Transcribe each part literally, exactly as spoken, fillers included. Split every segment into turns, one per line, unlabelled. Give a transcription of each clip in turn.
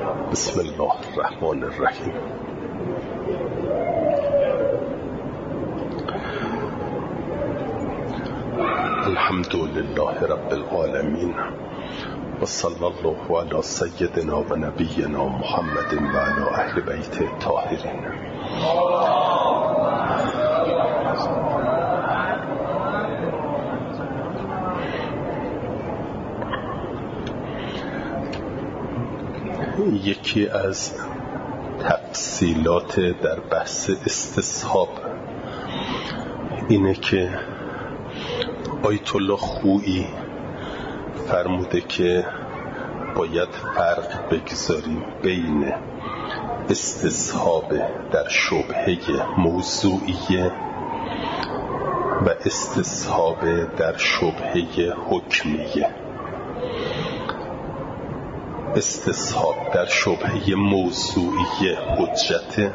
بسم الله الرحمن الرحیم. الحمد لله رب العالمین و صلی الله علی سیدنا و نبینا محمد و علی اهل بیت الطاهرین. یکی از تفصیلات در بحث استصحاب اینه که آیت الله خویی فرموده که باید فرق بگذاریم بین استصحاب در شبهه موضوعیه و استصحاب در شبهه حکمیه. استصحاب در شبهه موضوعی حجت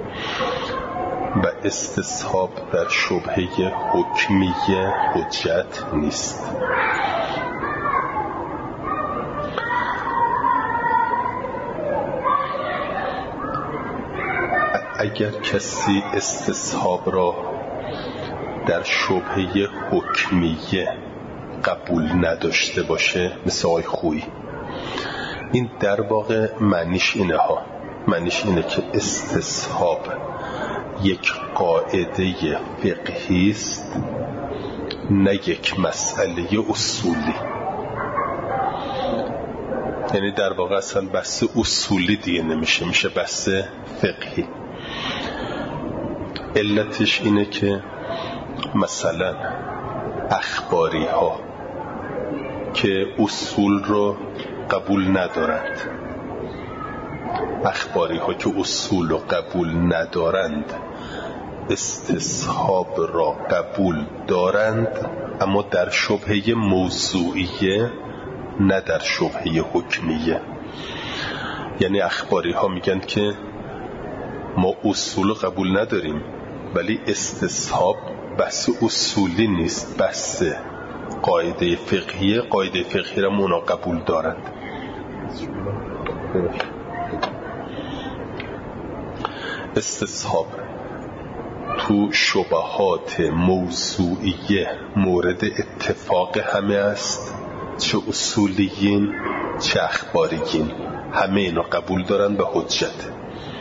و استصحاب در شبهه حکمی حجت نیست. اگر کسی استصحاب را در شبهه حکمیه قبول نداشته باشه، مثل آقای خویی، این در واقع معنیش اینه ها معنیش اینه که استصحاب یک قاعده فقهی است، نه یک مسئله اصولی. یعنی در واقع اصلا بحث اصولی دیگه نمیشه، میشه بحث فقهی. علتش اینه که مثلا اخباری ها که اصول رو قبول ندارند اخباری ها که اصول رو قبول ندارند استصحاب را قبول دارند، اما در شبهه موضوعیه نه در شبهه حکمیه. یعنی اخباری ها میگن که ما اصول رو قبول نداریم، ولی استصحاب بحث اصولی نیست، بحث قاعده فقهیه. قاعده فقهی را اونا قبول دارند. استصحاب تو شبهات موضوعیه مورد اتفاق همه است، چه اصولیین چه اخباریین، همه اینا قبول دارن به حجت.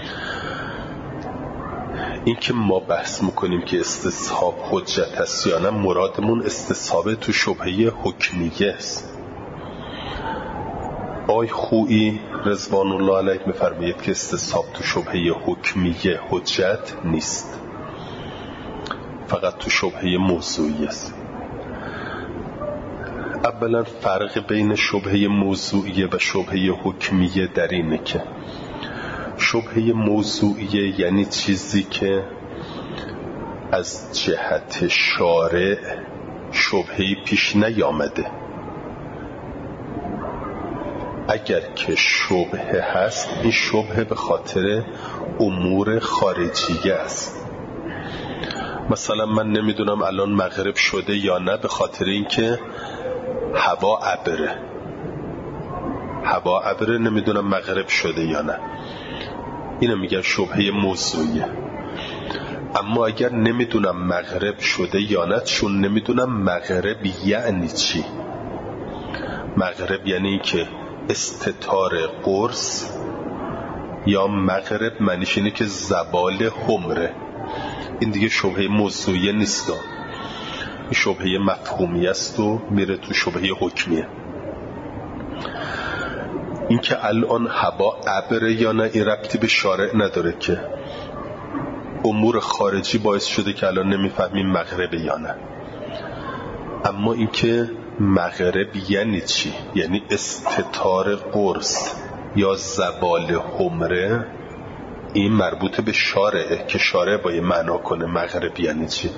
این که ما بحث میکنیم که استصحاب حجت است یا نه، مرادمون استصحاب تو شبهه حکمیه است. آقای خویی رضوان الله علیه میفرماید که استصحاب تو شبهه حکمیه حجت نیست، فقط تو شبهه موضوعی است. اولا فرق بین شبهه موضوعیه و شبهه حکمیه در اینه که شبهه موضوعیه یعنی چیزی که از جهت شارع شبهه‌ای پیش نیامده. اگر که شبهه هست، این شبهه به خاطر امور خارجیه است. مثلا من نمیدونم الان مغرب شده یا نه، به خاطر اینکه هوا ابره هوا ابره نمیدونم مغرب شده یا نه، اینو میگن شبهه موضوعیه. اما اگر نمیدونم مغرب شده یا نه، چون نمیدونم مغرب یعنی چی. مغرب یعنی که استتار قرص، یا مغرب معنیش اینه که زوال حمره. این دیگه شبهه موضوعیه نیست، این شبهه مفهومی است و میره تو شبهه حکمیه. این که الان هوا ابره یا نه، این ربطی به شارع نداره که امور خارجی باعث شده که الان نمیفهمیم مغرب یا نه. اما این که مغرب یعنی چی، یعنی استتار قرص یا زوال حمره، این مربوط به شارعه که شارع باید معنا کنه مغرب یعنی چی.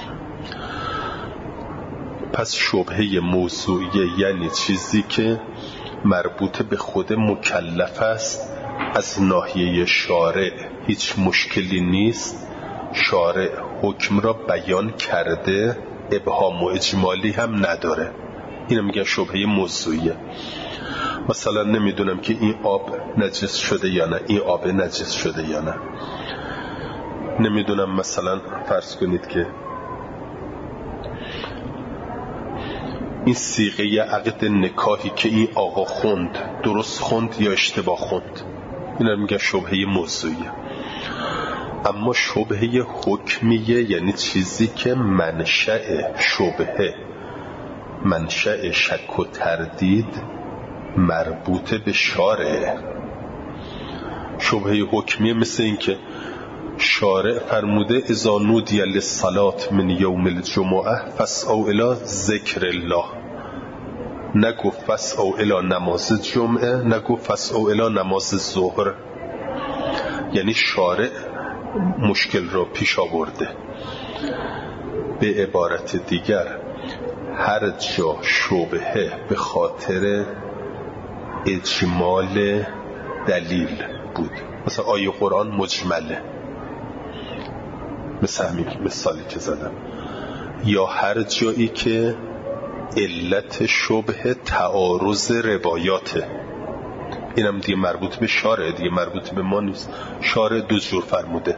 پس شبهه موضوعیه یعنی چیزی که مربوط به خود مکلف است، از ناحیه شارع هیچ مشکلی نیست، شارع حکم را بیان کرده، ابهام و اجمالی هم نداره. اینو میگن شبهه موضوعیه. مثلا نمیدونم که این آب نجس شده یا نه، این آب نجس شده یا نه. نمیدونم مثلا فرض کنید که این صیغه عقد نکاحی که این آقا خوند درست خوند یا اشتباه خوند، اینا میگن شبهه موضوعیه. اما شبهه حکمیه یعنی چیزی که منشأ شبهه، منشأ شک و تردید مربوط به شارع. شبهه حکمیه مثل این که شارع فرموده اذا نودی للصلاة من یوم الجمعه فاسعوا الی ذکر الله، نگو فاسعوا الی نماز جمعه، نگو فاسعوا الی نماز ظهر. یعنی شارع مشکل را پیش آورده. به عبارت دیگر هر جا شبهه به خاطر اجمال دلیل بود، مثلا آیه قرآن مجمله، مثل همین مثالی که زدم، یا هر جایی که علت شبهه تعارض روایاته، اینم دیگه مربوط به شارع، دیگه مربوط به ما نیست. شارع دو جور فرموده.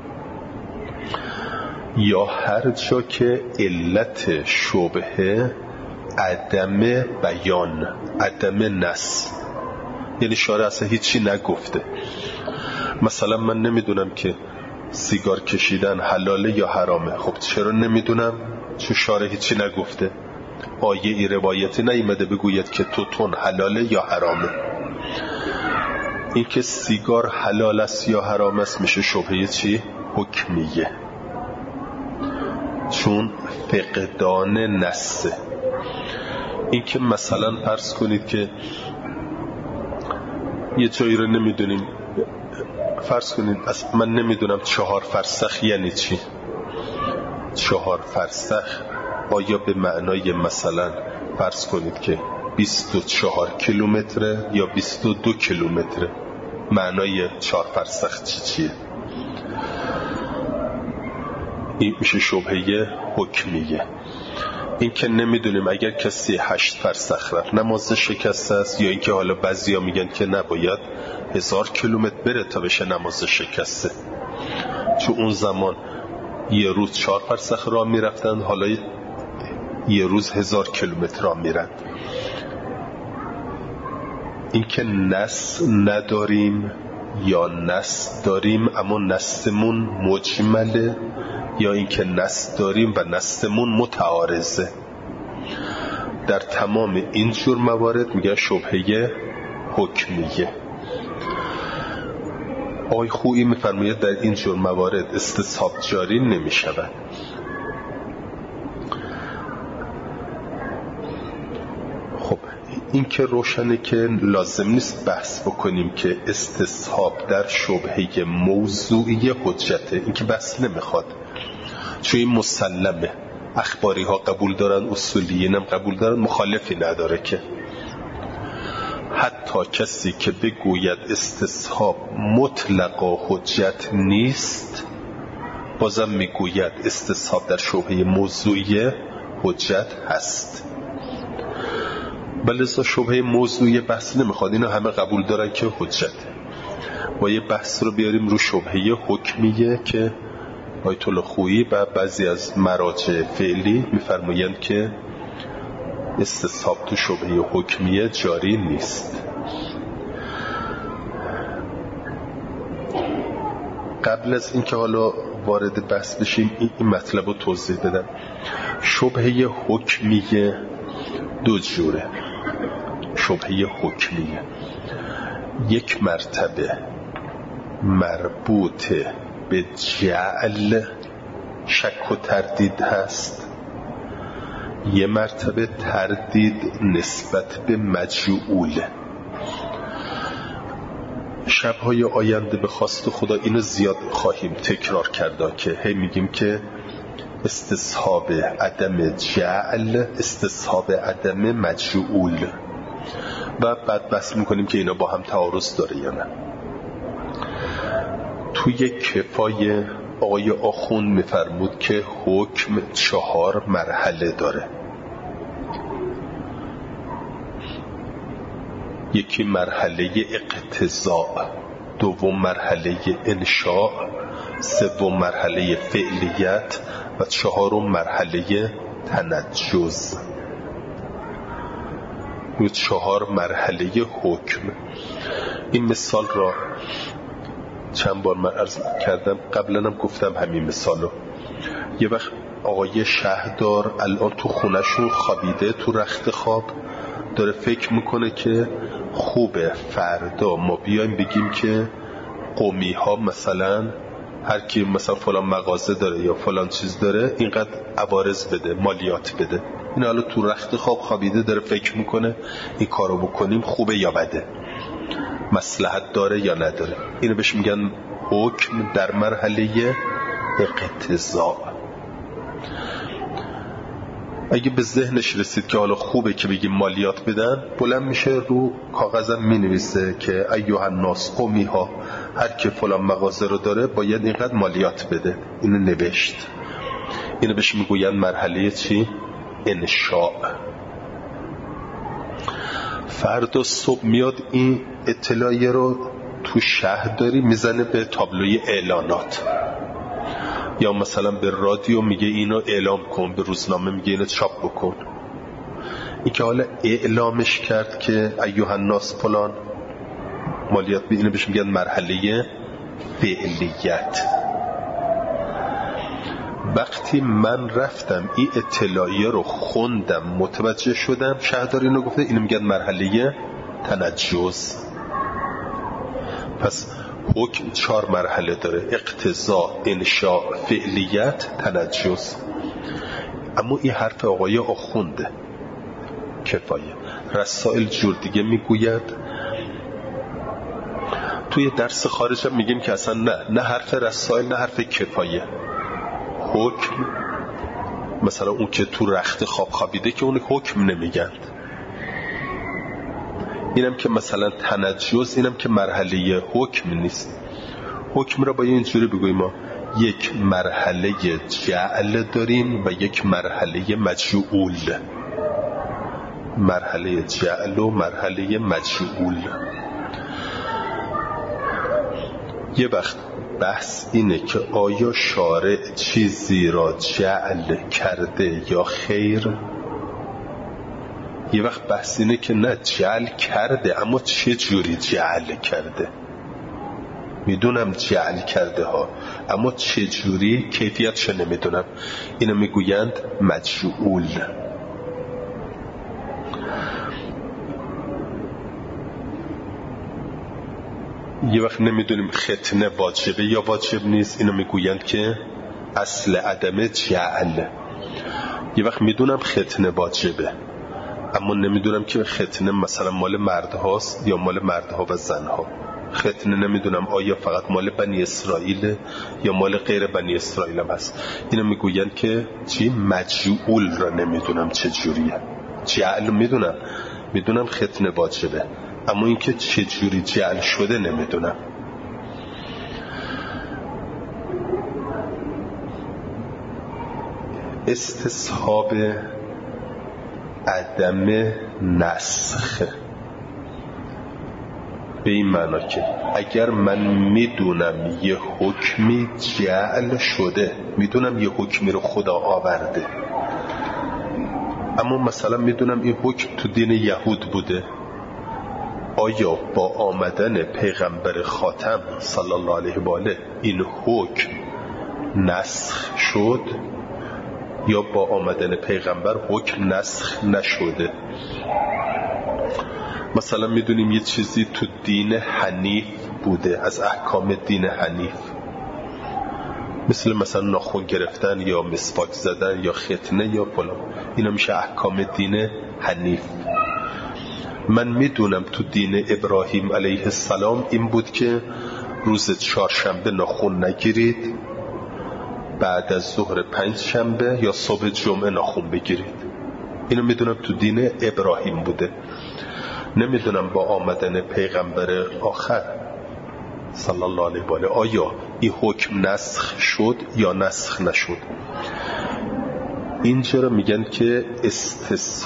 یا هر جا که علت شبهه عدم بیان، عدم نص، یعنی شارع اصلا هیچی نگفته. مثلا من نمیدونم که سیگار کشیدن حلاله یا حرامه. خب چرا نمیدونم؟ چون شارع هیچی نگفته. آیه ای روایتی نیامده بگوید که توتون حلاله یا حرامه. این که سیگار حلال است یا حرام است میشه شبهه چی؟ حکمیه، چون فقدان نصه. این که مثلا فرض کنید که یه جایی رو نمیدونیم، فرض کنید من نمیدونم چهار فرسخ یعنی چی. چهار فرسخ آیا به معنای مثلا فرض کنید که بیست و چهار کیلومتره یا بیست و دو کیلومتره؟ معنای چهار فرسخ چی چیه؟ این میشه شبهه حکمیه. این که نمیدونیم اگر کسی هشت فرسخ رفت نماز شکسته است، یا اینکه حالا بعضیا میگن که نباید هزار کیلومتر بره تا بشه نماز شکسته، چون اون زمان یه روز چهار فرسخ راه میرفتن، حالا یه روز هزار کیلومتر راه میرن. این که نص نداریم یا نص داریم اما نصمون مجمله، یا اینکه نص داریم و نصمون متعارضه. در تمام این جور موارد میگن شبهه حکمیه. آقای خویی میفرماید در این جور موارد استصحاب جاری نمیشود. خب این که روشنه که لازم نیست بحث بکنیم که استصحاب در شبهه موضوعی حجته، این که بحث نمیخواد، چون این مسلمه. اخباری ها قبول دارن، اصولیین هم قبول دارن، مخالفی نداره. که حتی کسی که بگوید استصحاب مطلقا حجت نیست، بازم میگوید استصحاب در شبهه موضوعی حجت هست. بلذا شبهه موضوعی بحث نمیخواد، اینا همه قبول دارن که حجته. و یه بحث رو بیاریم رو شبهه حکمیه که آیت الله خویی و بعضی از مراجع فعلی میفرمایند که استصحاب تو شبهه حکمیه جاری نیست. قبل از اینکه حالا وارد بحث بشیم این مطلب رو توضیح بدم. شبهه حکمیه دو جوره. شبهه حکمیه یک مرتبه مربوط به جعل شک و تردید هست، یه مرتبه تردید نسبت به مجعوله. شبهای آینده به خواست خدا اینو زیاد خواهیم تکرار کرده که هی میگیم که استصحاب عدم جعل، استصحاب عدم مجعول، و بعد بحث میکنیم که اینا با هم تعارض داره یا نه. توی کفای آقای آخوند میفرمود که حکم چهار مرحله داره. یکی مرحله اقتضاء، دوم مرحله انشاء، سوم مرحله فعلیت و چهارم مرحله تنجز. این چهار مرحله حکم. این مثال را چند بار من عرض کردم، قبلا هم گفتم همین مثالو. یه وقت آقای شهردار الان تو خونه‌شون خوابیده تو رخت خواب، داره فکر میکنه که خوبه فردا ما بیایم بگیم که قومی ها مثلا هر کی مثلا فلان مغازه داره یا فلان چیز داره اینقدر عوارض بده، مالیات بده. این حالا تو رخت خواب خوابیده داره فکر میکنه این کارو بکنیم خوبه یا بده، مصلحت داره یا نداره. اینو بهش میگن حکم در مرحله اقتضاء. اگه به ذهنش رسید که حالا خوبه که بگیم مالیات بدن، بلند میشه رو کاغذم مینویسه که ایها الناس قومی ها، هر که فلان مغازه رو داره باید اینقدر مالیات بده. اینو نوشت. اینو بهش میگوین مرحله چی؟ انشاء. فردا صبح میاد این اطلاعیه رو تو شهرداری میزنه به تابلوی اعلانات، یا مثلا به رادیو میگه اینو اعلام کن، به روزنامه میگه اینو چاپ بکن. این که حالا اعلامش کرد که ایها الناس فلان مالیات به اینو بهش میگن مرحله فعلیت. وقتی من رفتم این اطلاعیه رو خوندم متوجه شدم شهردار اینو گفته، اینو میگن مرحله تنجز. پس حکم چهار مرحله داره: اقتضاء، انشاء، فعلیت، تنجز. اما این حرف آقای آخونده کفایه. رسائل جور دیگه میگوید. توی درس خارج هم میگیم که اصلا نه نه حرف رسائل نه حرف کفایه. حکم مثلا اون که تو رخت خواب خوابیده که اون حکم نمیگند. اینم که مثلا تنجز، اینم که مرحله حکم نیست. حکم را با اینجوری بگوییم ما یک مرحله جعل داریم و یک مرحله مجعول. مرحله جعل و مرحله مجعول. یه وقت بحث اینه که آیا شارع چیزی را جعل کرده یا خیر. یه وقت بحث اینه که نه، جعل کرده، اما چه جوری جعل کرده. میدونم جعل کرده ها، اما چه جوری، کیفیتش نمیدونم. اینو میگویند مجعول. یه وقت نمیدونیم ختنه واجبه یا واجب نیست، اینو میگویند که اصل عدم جعل. یه وقت میدونم ختنه واجبه، اما نمیدونم که ختنه مثلا مال مردهاست یا مال مردها و زنها. ختنه نمیدونم آیا فقط مال بنی اسرائیل یا مال غیر بنی اسرائیل هم هست. اینو میگویند که چی؟ مجعول را نمیدونم چه جوریه. جعل میدونم، میدونم ختنه واجبه، اما اینکه چه جوری جعل شده نمیدونم. استصحاب عدم نسخ به این معنا که اگر من میدونم یه حکمی جعل شده، میدونم یه حکمی رو خدا آورده، اما مثلا میدونم این حکم تو دین یهود بوده، آیا با آمدن پیغمبر خاتم صلی الله علیه و آله این حکم نسخ شد یا با آمدن پیغمبر حکم نسخ نشده؟ مثلا میدونیم یه چیزی تو دین حنیف بوده، از احکام دین حنیف، مثل مثلا ناخن گرفتن یا مسواک زدن یا ختنه یا فلان، اینا میشه احکام دین حنیف. من میدونم تو دین ابراهیم علیه السلام این بود که روز چهارشنبه ناخن نگیرید، بعد از ظهر پنج شنبه یا صبح جمعه ناخن بگیرید. اینو میدونم تو دین ابراهیم بوده. نمیدونم با آمدن پیغمبر آخر صلی الله علیه و آله آیا این حکم نسخ شد یا نسخ نشد. اینجا رو میگن که استصحاب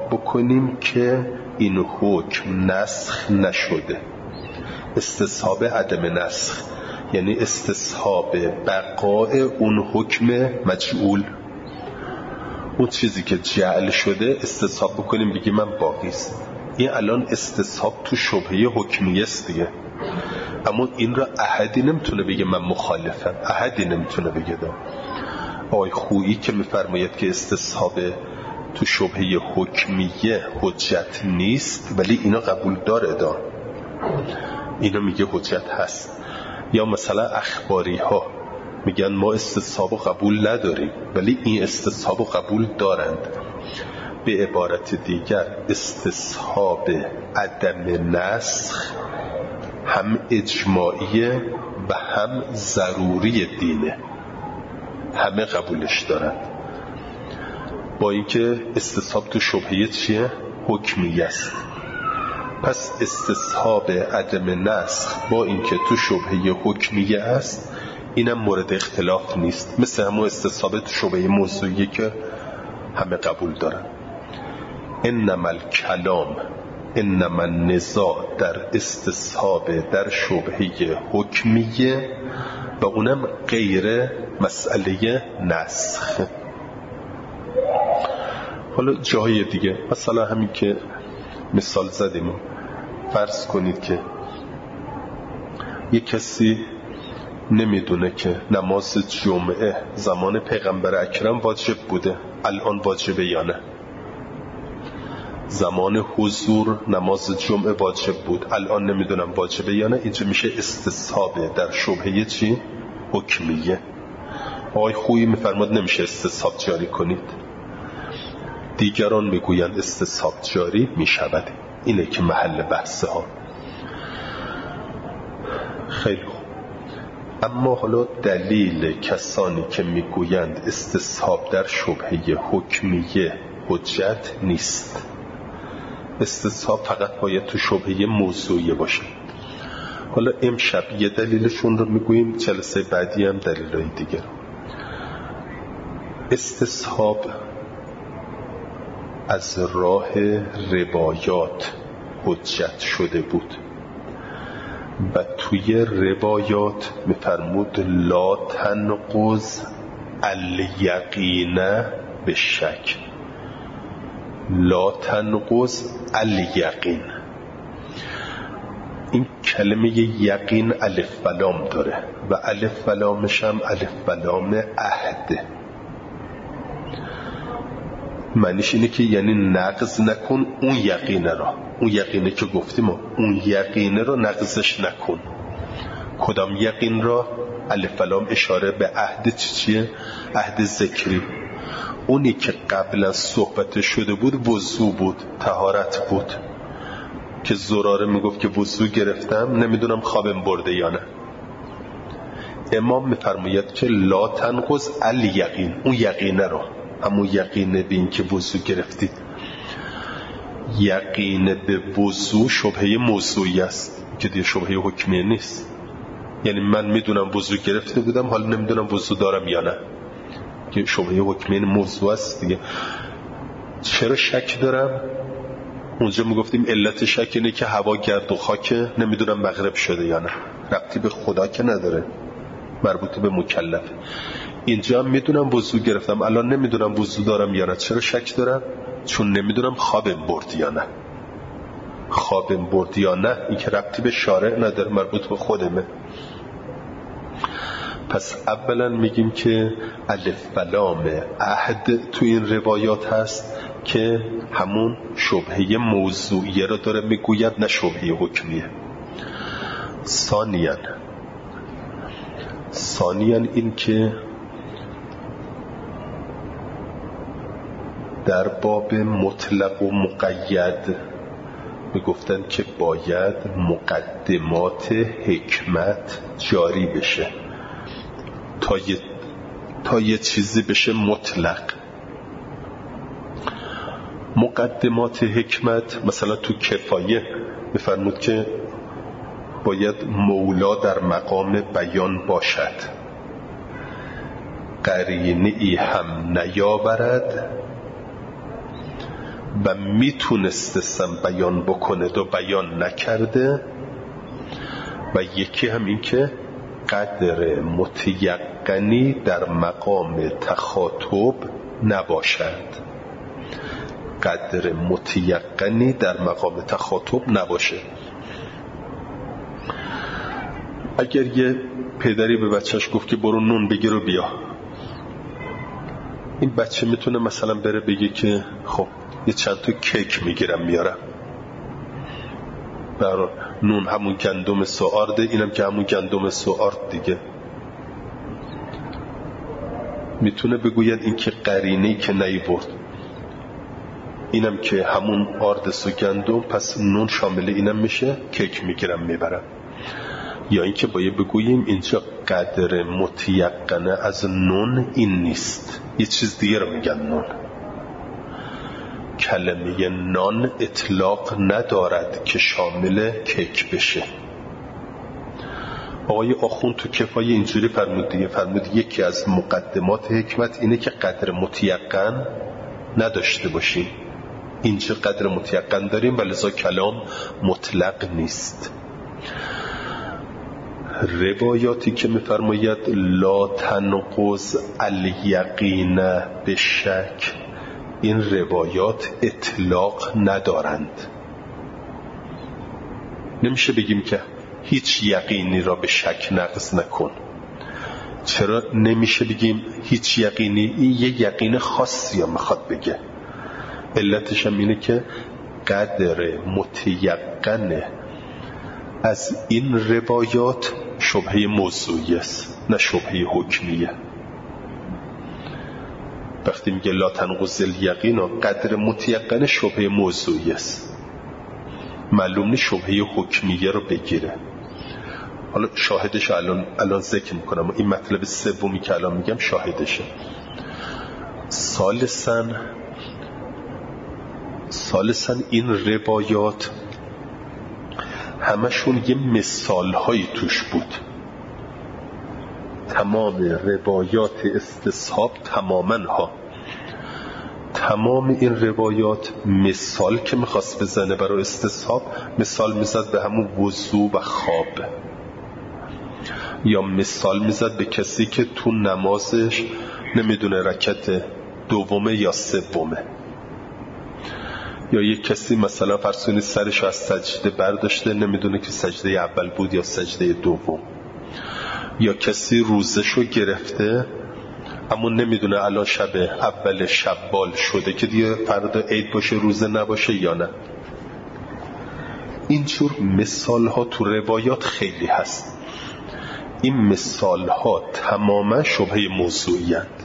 بکنیم که این حکم نسخ نشده. استصحاب عدم نسخ یعنی استصحاب بقای اون حکم مجعول، اون چیزی که جعل شده استصحاب بکنیم بگیم من باقیست. این الان استصحاب تو شبهه حکمیه است دیگه، اما این را احدی نمیتونه بگه من مخالفم، احدی نمیتونه بگه. دا آقای خویی که میفرماید که استصحاب تو شبهه حکمیه حجت نیست ولی اینا قبول داره، دا اینا میگه حجت هست. یا مثلا اخباری ها میگن ما استصحاب قبول نداریم ولی این استصحاب قبول دارند. به عبارت دیگر استصحاب عدم نسخ هم اجماعیه و هم ضروری دینه، همه قبولش دارند. با اینکه استصحاب تو شبهه چیه؟ حکمیه است. پس استصحاب عدم نسخ با اینکه تو شبهه حکمیه است اینم مورد اختلاف نیست، مثل همون استصحاب تو شبهه موضوعیه که همه قبول دارن. انما الکلام انما النزاع در استصحاب در شبهه حکمیه و اونم غیر مسئله نسخ. حالا جاهای دیگه مثلا همین که مثال زدیم، فرض کنید که یک کسی نمیدونه که نماز جمعه زمان پیغمبر اکرم واجب بوده، الان واجبه یا نه. زمان حضور نماز جمعه واجب بود، الان نمیدونم واجبه یا نه. اینجا میشه استصحاب در شبهه چی؟ حکمیه. آقای خویی میفرماد نمیشه استصحاب جاری کنید، دیگران میگویند استصحاب جاری میشود. اینه که محل بحثه ها. خیلی خوب. اما حالا دلیل کسانی که میگویند استصحاب در شبهه حکمیه حجت نیست، استصحاب فقط باید تو شبهه موضوعیه باشه. حالا امشب یه دلیلشون رو میگوییم، جلسه بعدی هم دلیلای دیگر. استصحاب از راه روایات حجت شده بود و توی روایات میفرمود لا تنقض الیقین به شک، لا تنقض الیقین. این کلمه یقین الف و لام داره و الف و لامش هم الف و لام عهده. معنیش اینه که یعنی نقض نکن اون یقینه را، اون یقینه که گفتیم اون یقینه را نقضش نکن. کدام یقین را؟ الف و لام اشاره به عهد چیه؟ عهد ذکری. اونی که قبل از صحبت شده بود وضو بود، طهارت بود، که زراره میگفت که وضو گرفتم نمیدونم خوابم برده یا نه. امام میفرماید که لا تنقض الیقین، اون یقینه را، همون یقین به این که وضو گرفتید. یقین به وضو شبهه موضوعی است که دیگه شبهه حکمیه نیست. یعنی من میدونم وضو گرفته بودم حالا نمیدونم وضو دارم یا نه، که شبهه حکمیه موضوع است دیگه. چرا شک دارم؟ اونجا میگفتیم علت شک اینه که هوا گرد و خاکه، نمیدونم مغرب شده یا نه. ربطی به خدا که نداره، مربوط به مکلف. اینجا میدونم وضو گرفتم الان نمیدونم وضو دارم یا نه. چرا شک دارم؟ چون نمیدونم خوابم برد یا نه. خوابم برد یا نه این که ربطی به شارع نداره، مربوط به خودمه. پس اولا میگیم که الف و لام عهد تو این روایات هست که همون شبهه موضوعیه رو داره میگوید، نه شبهه حکمیه. ثانیاً ثانیاً این که در باب مطلق و مقید میگفتن که باید مقدمات حکمت جاری بشه تا یه, تا یه چیزی بشه مطلق. مقدمات حکمت مثلا تو کفایه میفرمود که باید مولا در مقام بیان باشد، قرینه‌ای هم نیاورد و میتونستستم بیان بکنه و بیان نکرده، و یکی هم این که قدر متیقنی در مقام تخاطب نباشد. قدر متیقنی در مقام تخاطب نباشه. اگر یه پدری به بچهش گفت که برو نون بگیر و بیا، این بچه میتونه مثلا بره بگه که خب یه چند تا کیک میگیرم میارم. برای نون همون گندم سوارده، اینم که همون گندم سوارد دیگه. میتونه بگوید این که قرینه‌ای که نیورد، اینم که همون آردس و گندم، پس نون شامل اینم میشه، کیک میگیرم میبرم. یا اینکه باید بگوییم اینجا قدر متیقنه از نون این نیست، یه چیز دیگه رو میگن نون. کلمه نان اطلاق ندارد که شامل کیک بشه. آقای آخوند تو کفایه اینجوری فرمود دیگه، فرمود یکی از مقدمات حکمت اینه که قدر متیقن نداشته باشیم. اینجا قدر متیقن داریم و لذا کلام مطلق نیست. روایاتی که میفرماید لا تنقض الیقین به شک، این روایات اطلاق ندارند. نمیشه بگیم که هیچ یقینی را به شک نقض نکن. چرا نمیشه بگیم هیچ یقینی؟ این یه یقین خاصی هم میخواد بگه. علتش هم اینه که قدر متیقن از این روایات شبهه موضوعی است، نه شبهه حکمیه. وقتی میگه لا تنقض الیقین، قدر متیقن شبهه موضوعی است، معلوم نیست شبهه حکمیه رو بگیره. حالا شاهدش الان الان ذکر میکنم، این مطلب سومی که الان میگم شاهدشه. ثالثاً ثالثاً این روایات همشون یه مثال هایی توش بود. تمام روایات استصحاب تماماً ها تمام این روایات مثال که میخواست بزنه برای استصحاب، مثال میزد به همون وضو و خواب، یا مثال میزد به کسی که تو نمازش نمیدونه رکعت دومه یا سومه، یا یک کسی مثلا فرسونی سرش از سجده برداشته نمیدونه که سجده اول بود یا سجده دوم، یا کسی روزشو گرفته اما نمیدونه الان شب اول شبال شده که دیگه فردا عید باشه روزه نباشه یا نه. اینجور مثال ها تو روایات خیلی هست. این مثال ها تماما شبهه موضوعی هست.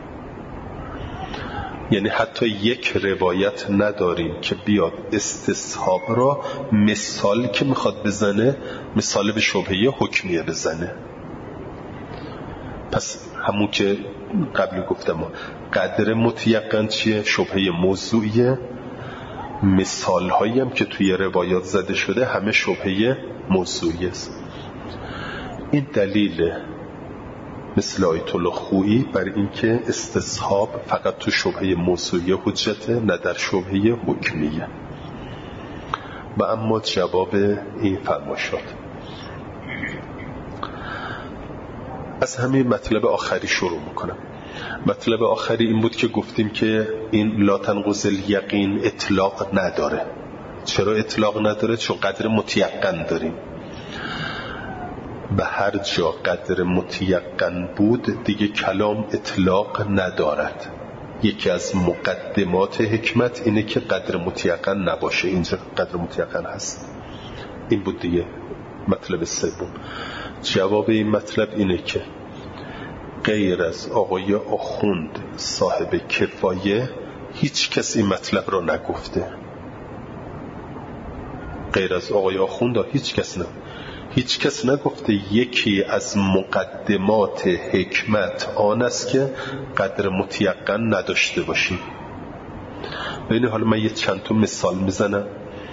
یعنی حتی یک روایت نداریم که بیاد استصحاب را مثال که میخواد بزنه مثال به شبهه حکمیه بزنه. پس همون که قبل گفتم قدر متیقن چیه؟ شبهه موضوعیه. مثال هایی هم که توی روایات زده شده همه شبهه موضوعی است. این دلیل مثل آیت الله خویی بر این که استصحاب فقط تو شبهه موضوعی حجته، نه در شبهه حکمیه. و اما جواب این فرمایشات از همین مطلب آخری شروع میکنم. مطلب آخری این بود که گفتیم که این لا تنقض الیقین اطلاق نداره. چرا اطلاق نداره؟ چون قدر متیقن داریم. به هر جا قدر متیقن بود دیگه کلام اطلاق ندارد. یکی از مقدمات حکمت اینه که قدر متیقن نباشه. اینجا قدر متیقن هست. این بود دیگه مطلب سوم. جواب این مطلب اینه که غیر از آقای آخوند صاحب کفایه هیچ کس این مطلب رو نگفته. غیر از آقای آخوند هیچ کس نه هیچ کس نگفته یکی از مقدمات حکمت آن است که قدر متیقن نداشته باشیم. ببین حالا من یه چند تا مثال میزنم.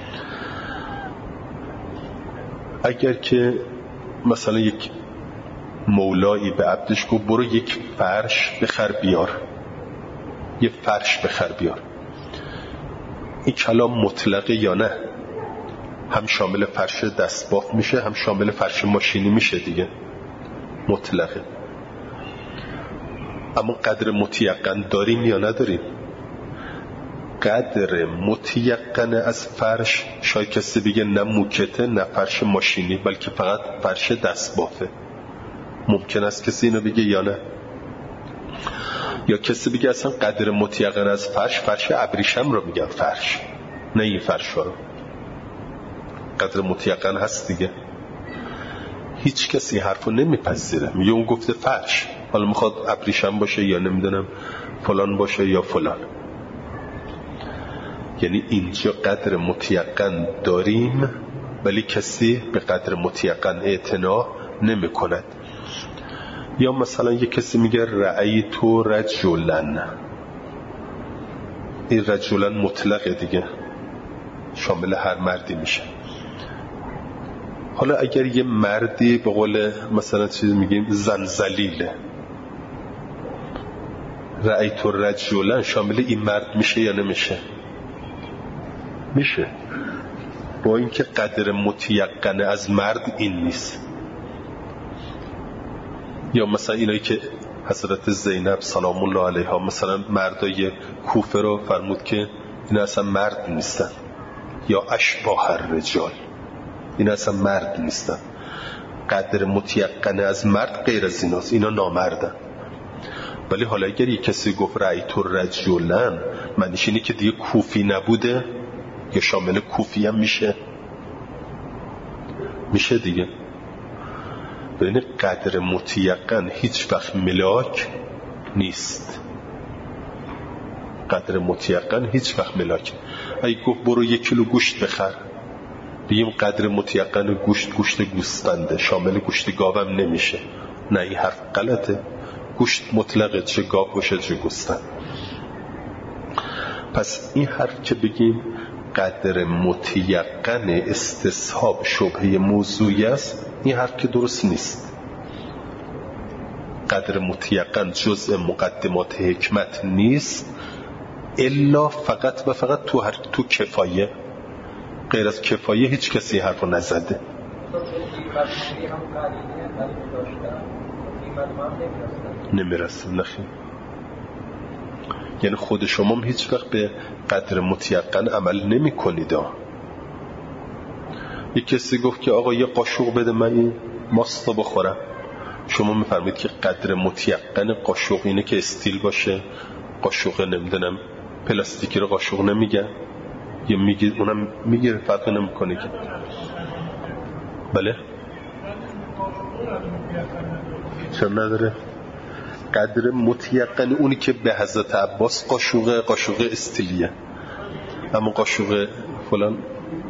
اگر که مثلا یک مولایی به عبدش گفت برو یک فرش بخر بیار، یه فرش بخر بیار، این کلام مطلقه یا نه؟ هم شامل فرش دستباف میشه هم شامل فرش ماشینی میشه دیگه، مطلقه. اما قدر متیقن داریم یا نداریم؟ قدر متیقن از فرش شاید کسی بگه نه موکته نه فرش ماشینی بلکه فقط فرش دستبافه. ممکن است کسی اینو بگه یا نه؟ یا کسی بگه اصلا قدر متیقن از فرش فرش ابریشم رو میگن فرش، نه این فرش ها رو. قدر متیقن هست دیگه. هیچ کسی حرفو نمیپذیره، میگه اون گفته فرش، حالا میخواد ابریشم باشه یا نمیدونم فلان باشه یا فلان. یعنی اینجا قدر متیقن داریم ولی کسی به قدر متیقن اعتنا نمی کند. یا مثلا یک کسی میگه رأیت رجلن، این رجلن مطلقه دیگه، شامل هر مردی میشه. حالا اگر یه مردی به قول مثلا چیز میگیم زنزلیله، رأیت رجلن شامل این مرد میشه یا نمیشه؟ میشه، با اینکه قدر متیقن از مرد این نیست. یا مثلا اینایی که حضرت زینب سلام الله علیها مثلا مردای کوفه رو فرمود که این اصلا مرد نیستن، یا اشباح الرجال، این اصلا مرد نیستن. قدر متیقن از مرد غیر از ایناست، اینا نامردن. ولی حالا اگر یک کسی گفت رأیت رجلن، معنیش اینه که دیگه کوفی نبوده، یا شامل کوفی هم میشه میشه دیگه. ببین قدر متیقن هیچ وقت ملاک نیست، قدر متیقن هیچ وقت ملاک. اگه گفت برو یک کیلو گوشت بخر، بگیم قدر متیقن گوشت گوشت گوسفنده، شامل گوشت گاوم نمیشه. نه، این حرف غلطه. گوشت مطلقه، چه گاو باشه چه گوسفند. پس این حرف که بگیم قدر متیقن استصحاب شبهه موضوعی است، این حرف که درست نیست. قدر متیقن جزء مقدمات حکمت نیست، الا فقط و فقط تو هر تو کفایه. غیر از کفایه هیچ کسی حرف رو نزده. نمیرسه نخی. یعنی خود شما هم هیچ وقت به قدر متیقن عمل نمی کنید. یک کسی گفت که آقا یه قاشق بده من این ماستو بخورم، شما میفرمید که قدر متیقن قاشق اینه که استیل باشه، قاشق نمیدونم پلاستیکی رو قاشق نمیگن، یا میگه اونم میگیره فرق نمیکنه که. بله چرا نداره؟ قدر متیقن اونی که به حضرت عباس قاشق قاشق استیلیه، اما قاشق فلان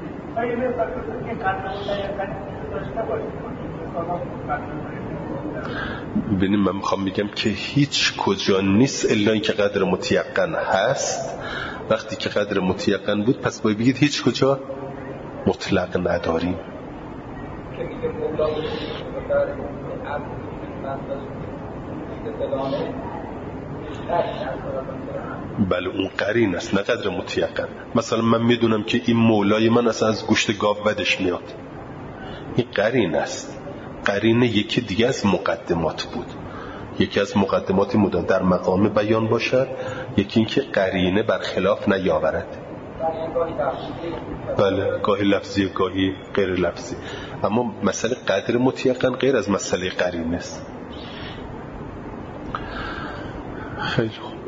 ببینیم. من میخوام بگم که هیچ کجا نیست الا این که قدر متیقن هست. وقتی که قدر متیقن بود پس باید بگید هیچ کجا مطلق نداریم. بله اون قرین است، نه قدر متیقن. مثلا من میدونم که این مولای من اصلا از گوشت گاو بدش میاد، این قرین است. قرین یکی دیگه از مقدمات بود، یکی از مقدماتی مدن در مقام بیان باشد، یکی این که قرینه برخلاف نیاورد. بله گاهی لفظی گاهی غیر لفظی، اما مسئله قدر متیقن غیر از مسئله قرینه است. خیلی خوب.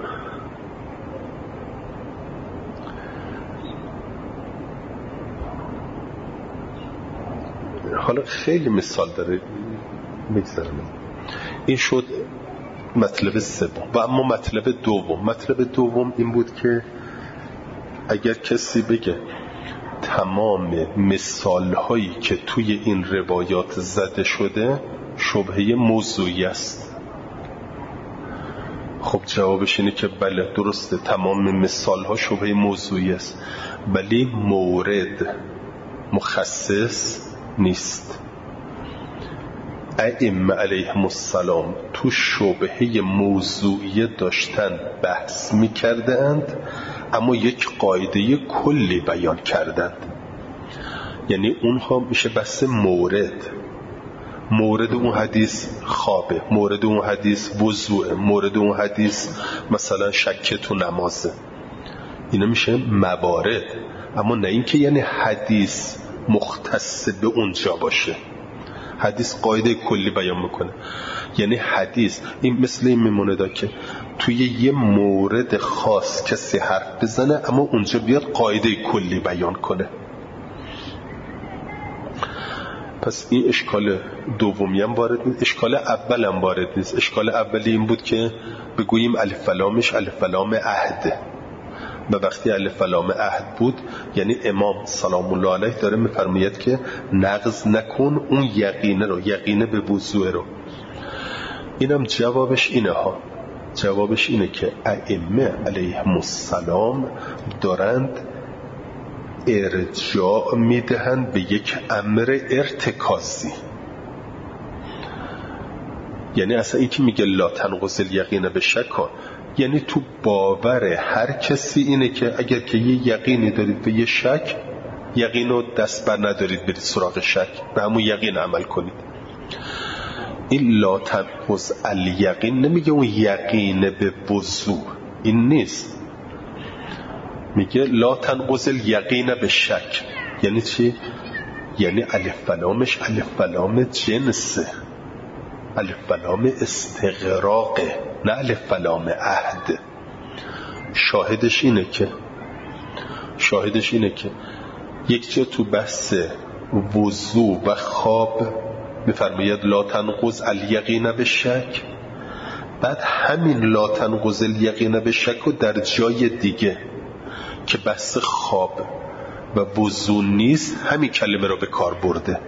حالا خیلی مثال داره بگذارم. این شد مطلب سوم. و اما مطلب دوم، مطلب دوم این بود که اگر کسی بگه تمام مثال هایی که توی این روایات زده شده شبهه موضوعی است، خب جوابش اینه که بله درسته، تمام مثال ها شبهه موضوعی است، ولی مورد مخصص نیست. ائمه علیهم السلام تو شبهه موضوعی داشتن بحث میکرده اند، اما یک قاعده کلی بیان کردند. یعنی اونها میشه بس مورد، مورد اون حدیث خوابه، مورد اون حدیث وضوعه، مورد اون حدیث مثلا شک تو نمازه. اینا میشه موارد، اما نه اینکه یعنی حدیث مختص به اونجا باشه. حدیث قاعده کلی بیان میکنه. یعنی حدیث این مثل این میمونه دا که توی یه مورد خاص کسی حرف بزنه اما اونجا بیاد قاعده کلی بیان کنه. پس این اشکال دومی هم وارد نیست، اشکال اول هم وارد نیست. اشکال اولی این بود که بگوییم الف لامش الف لام عهد، و وقتی الف لام عهد بود یعنی امام سلام الله علیه داره میفرماید که نقض نکن اون یقینه رو، یقینه به وضوع رو. اینم جوابش اینه ها، جوابش اینه که ائمه علیهم السلام دارند ارجاع میدهند به یک امر ارتکازی. یعنی اصلا این که میگه لا تنقض الیقین به شک، یعنی تو باور هر کسی اینه که اگر که یه یقینی دارید به یه شک، یقین رو دست بر ندارید برید سراغ شک، به همون یقین عمل کنید. این لا تنقض الیقین نمیگه اون یقین به وضوع، این نیست. میگه لا تنقض الیقین به شک. یعنی چی؟ یعنی الف لامش الف لام جنسه، الف لام استغراقه، نه الف لام عهد. شاهدش اینه که شاهدش اینه که یک جا تو بحث وضوع و خواب میفرماید لا تنقض الیقین به شک، بعد همین لا تنقض الیقین به شک رو در جای دیگه که بحث خواب و وضوع نیست همین کلمه رو به کار برده،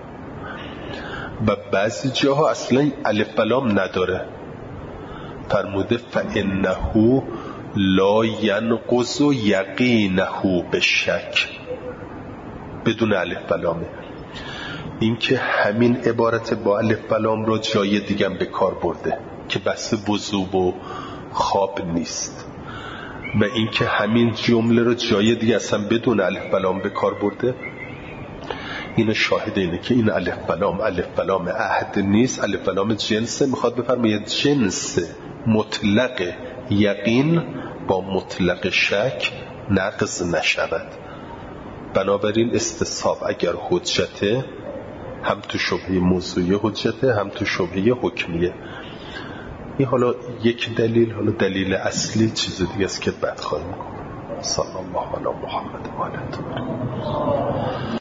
و بعضی جاها اصلا الف لام نداره. فرموده فانه لا ینقض یقینه بالشک، بدون الف لامه. این که همین عبارت با الف لام رو جای دیگه به کار برده که بحث وضوع و خواب نیست، و این که همین جمله رو جای دیگه اصلا بدون الف لام به کار برده. این شاهد اینه که این الف لام الف لام عهد نیست، الف لام جنسه. میخواد بفرماید جنس مطلق یقین با مطلق شک نقض نشود. بنابراین استصحاب اگر حجته، هم تو شبهه موضوعی حجته هم تو شبهه حکمیه. این حالا یک دلیل، حالا دلیل اصلی چیز دیگه است که بعد خواهیم گفت. صلی الله علی محمد و آله.